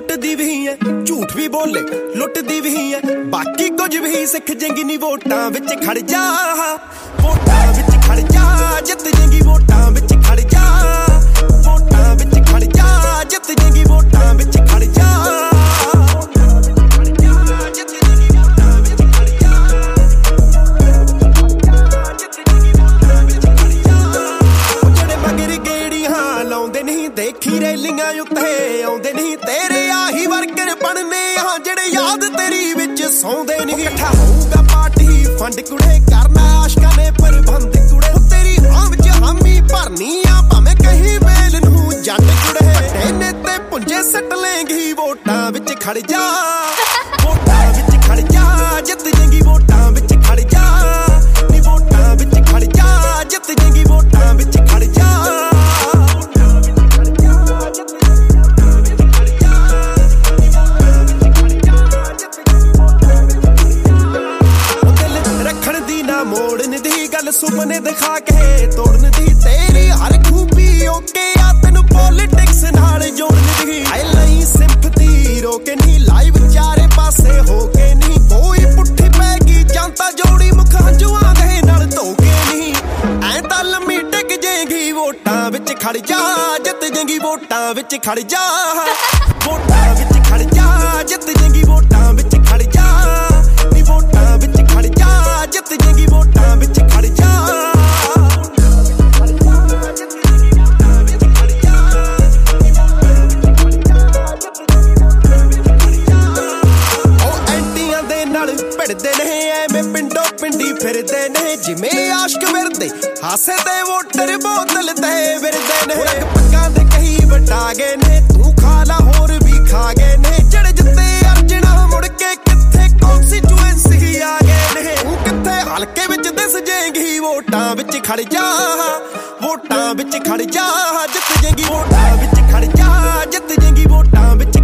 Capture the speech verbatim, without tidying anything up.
ਟੁੱਟਦੀ ਵੀ ਹੈ, ਝੂਠ ਵੀ ਬੋਲੇ ਲੁੱਟਦੀ ਵੀ ਹੈ, ਬਾਕੀ ਕੁਝ ਵੀ ਸਿੱਖ ਜੇਂਗੀ ਨੀ ਵੋਟਾਂ ਵਿੱਚ ਖੜ ਜਾ, ਵੋਟਾਂ ਵਿੱਚ ਖੜ ਜਾ, ਜਿੱਤ ਜੇਂਗੀ ਵੋਟਾਂ ਵਿੱਚ ਖੜ ਜਾ, ਵੋਟਾਂ ਵਿੱਚ ਖੜ ਜਾ, ਜਿੱਤ ਜੇਂਗੀ ਵੋਟਾਂ ਵਿੱਚ ਖੜ ਜਾ। ਦੇਖੀ ਰੈਲੀਆਂ ਉੱਤੇ ਆਉਂਦੇ ਨਹੀਂ ਤੇਰੇ ਆਹੀ ਵਰਕਰ ਬਣਨੇ ਆ ਜਿਹੜੇ ਯਾਦ ਤੇਰੀ ਵਿੱਚ ਸੌਂਦੇ ਨਹੀਂ। ਇਕੱਠਾ ਹੋਊਗਾ ਪਾਰਟੀ ਫੰਡ ਕੁੜੇ ਕਰਨਾ ਆਸ਼ਕਾਂ ਨੇ ਪ੍ਰਬੰਧ ਕੁੜੇ, ਤੇਰੀ ਹਾਂ ਵਿੱਚ ਹਾਮੀ ਭਰਨੀ ਆ ਭਾਵੇਂ ਕਹੀਂ ਵੇਲ ਨੂੰ ਜੱਟ ਕੁੜੇ, ਇਹਨੇ ਤੇ ਪੁੰਜੇ ਸੱਟ ਲੇਂਗੀ ਵੋਟਾਂ ਵਿੱਚ ਖੜ ਜਾ, ਵੋਟਾਂ ਵਿੱਚ ਖੜ ਜਾ, ਜਿੱਤ ਜੇਂਗੀ ਵੋਟਾਂ ਵਿੱਚ ਖੜ ਜਾ, ਨੀ ਵੋਟਾਂ ਵਿੱਚ ਖੜ ਜਾ, ਜਿੱਤ ਜੇਂਗੀ ਵੋਟਾਂ ਵਿੱਚ ਖੜ ਜਾ। ਮੋੜਨ ਦੀ ਗੱਲ ਸੁਪਨੇ ਦਿਖਾ ਕੇ ਤੋੜਨ ਦੀ, ਤੇਰੀ ਹਰ ਖੂਬੀ ਓਕੇ ਆ ਤੈਨੂੰ ਪੋਲਿਟਿਕਸ ਨਾਲ ਜੋੜਨ ਦੀ। ਆਈ ਲਈ ਸਿੰਪਥੀ ਰੋਕੇ ਨਹੀਂ ਲਾਈਵ ਚਾਰੇ ਪਾਸੇ ਹੋ ਕੇ ਨਹੀਂ, ਕੋਈ ਪੁੱਠੀ ਪੈ ਗਈ ਜਨਤਾ ਜੋੜੀ ਮੁਖ ਹੰਝੂਆਂ ਦੇ ਨਾਲ ਧੋ ਕੇ ਨਹੀਂ। ਐ ਤਾਂ ਲੰਮੀ ਟਿਕ ਜੇਗੀ ਵੋਟਾਂ ਵਿੱਚ ਖੜ ਜਾ, ਜਿੱਤ ਜੇਗੀ ਵੋਟਾਂ ਵਿੱਚ ਖੜ ਜਾ, ਵੋਟਾਂ ਵਿੱਚ ਖੜ ਜਾ, ਜਿੱਤ ਜੇਗੀ ਵੋਟਾਂ ਵਿੱਚ ਖੜ ਜਾ, ਨੀ ਵੋਟਾਂ ਵਿੱਚ ਖੜ ਜਾ, ਜਿੱਤ ਜੇਗੀ ਵੋਟਾਂ ਵਿੱਚ ਖੜ ਜਾ। ਉਹ ਐਂਟੀਆਂ ਦੇ ਨਾਲ ਭਿੜਦੇ ਨੇ ਐਵੇਂ ਪਿੰਡੋਂ ਪਿੰਡੀ ਫਿਰਦੇ ਨੇ, ਜਿਵੇਂ ਆਸ਼ਕ ਵਿਰਦੇ ਹਾਸੇ ਦੇ ਵੋਟਰ ਬੋਤਲ ਤੇ ਵਿਰਦੇ ਨੇ। ਰੰਗ ਪੱਗਾਂ ਦੇ ਕਹੀ ਵਟਾ ਗਏ ਨੇ, ਤੂੰ ਖਾ ਲਾ ਹੋਰ ਵੀ ਖਾ ਗਏ ਨੇ, ਜਿਹੜੇ ਜਿੱਤੇ ਅਰਜਣਾ ਮੁੜ ਕੇ ਕਿੱਥੇ ਕੌਂਸਟੀਚੁਐਂਸੀ ਆ ਗਏ ਨੇ। ਤੂੰ ਕਿੱਥੇ ਹਲਕੇ ਵਿੱਚ ਦਿਸ ਜੇਂਗੀ ਵੋਟਾਂ ਵਿੱਚ ਖੜ ਜਾ, ਵੋਟਾਂ ਵਿੱਚ ਖੜ ਜਾ, ਜਿੱਤ ਜੇਂਗੀ ਵੋਟਾਂ ਵਿੱਚ ਖੜ ਜਾ, ਜਿੱਤ ਜੇਂਗੀ ਵੋਟਾਂ ਵਿੱਚ